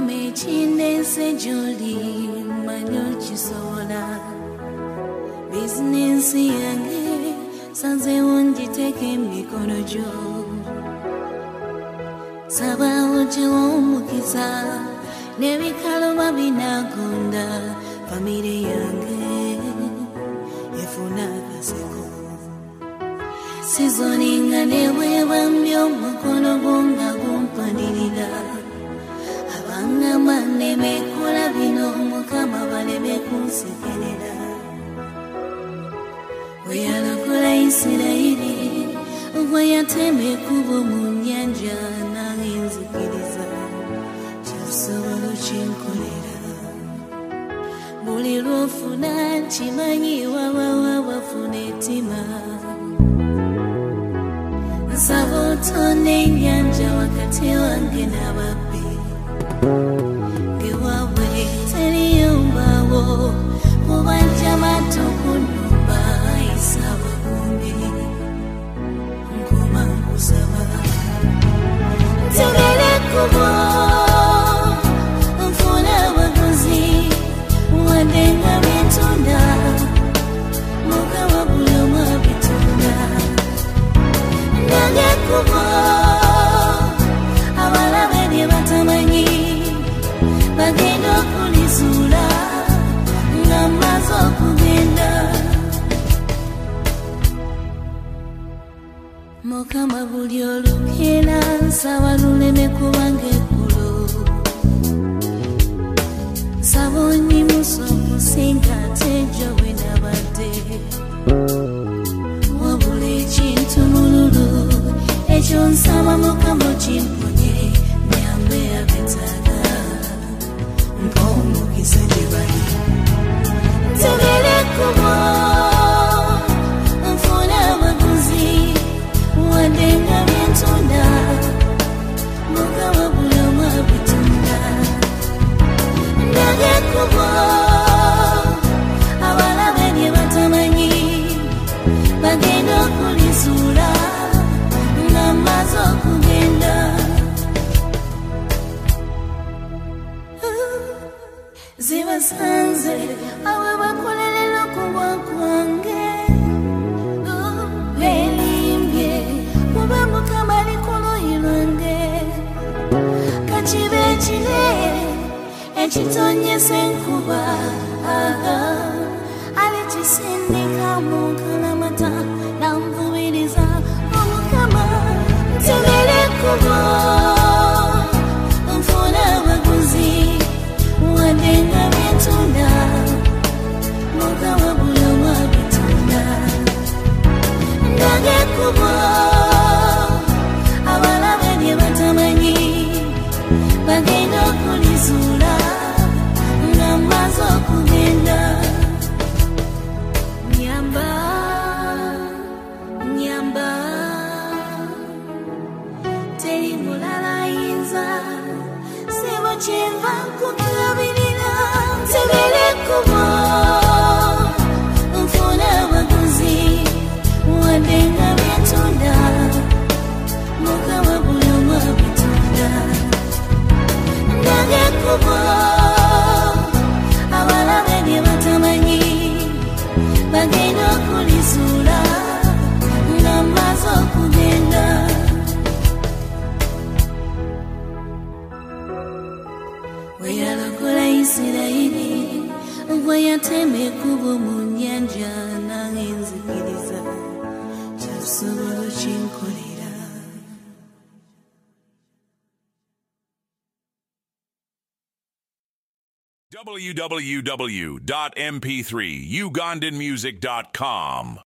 Chinese Jolly, Manuchi Sola. Business yange, Sanze wundi teke mikono juu. Saba uche omukisa, nebikalo babinagunda, familia yange, efuna kaseko. Sizoninga newe bambyo mukono gonga gumpanirira. Abanga mane mekola bino mukama baleme kunsekerera. Weyalokola Isirairi, weyateme kubo mu nyanja nangenzikiriza. Kyasobola kinkolera. Buli lwofuna kimanyi wabawa wafuna ettima. Nsaba otonde ennyanja wakati wange n'ababbi. Gewawe teriyo mbaawo, kubanja mato ku nnyumba isaba bombi. Nkoma nkusaba ntegere kubo, nfune abaguzi, wadde nga bitunda, Mukama buli omu abitunda. Nange kubo, abalabe bye batamanyi, bagenda okulizuula nga mmaze okugenda. Mukama buli olugenda nsaba luleme kubanga eggulo. Nsaba onyimusa okusinga ate gye bwe nabadde. Wabula ekintu mululu, ekyo nsaba Mukama okimponye, nyambe abetaaga. Mpa omukisa gye bali. Ntegere kubo, nfune abaguzi, wadde nga byentunda, Mukama buli omu abitunda. Nange kubo, abalabe bye batamanyi, bagenda okulizuula nga mmaze okugenda. Zibasanze abo bakolerera okubwa kwange. Beelimbye kuba Mukama ali ku luuyi lwange. Kakibe ekire ekitonyesa enkuba, alikisindika mu nkalamata n'anvubiriza Omukama. Ntegere kubo, nfune abaguzi, wadde nga byentunda, Mukama buli omu abitunda. Nange kubo, abalabe bye batamanyi, bagenda okulizuula nga mmaze okugenda. Nyamba, nyamba, teri mulala ayinza, sibo kyenva nkukabirira. Ntegere kubo, nfune abaguzi, wadde nga byentunda, Mukama buli omu abitunda. Nange kubo, abalabe bye batamanyi, bagenda okulizuula nga mmaze okugenda. Weyalokola Isirairi, weyatema ekkubo mu nnyanja nangenzikiriza. Kyasobola kinkolera. www.mp3ugandanmusic.com